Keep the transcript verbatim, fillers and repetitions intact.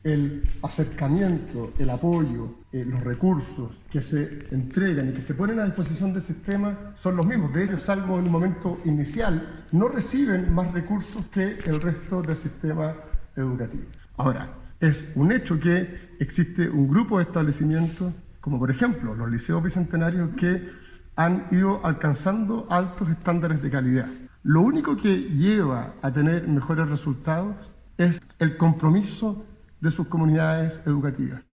el acercamiento, el apoyo, eh, los recursos que se entregan y que se ponen a disposición del sistema son los mismos. De ellos, salvo en un momento inicial, no reciben más recursos que el resto del sistema educativo. Ahora, es un hecho que existe un grupo de establecimientos, como por ejemplo los liceos bicentenarios, que han ido alcanzando altos estándares de calidad. Lo único que lleva a tener mejores resultados es el compromiso de sus comunidades educativas.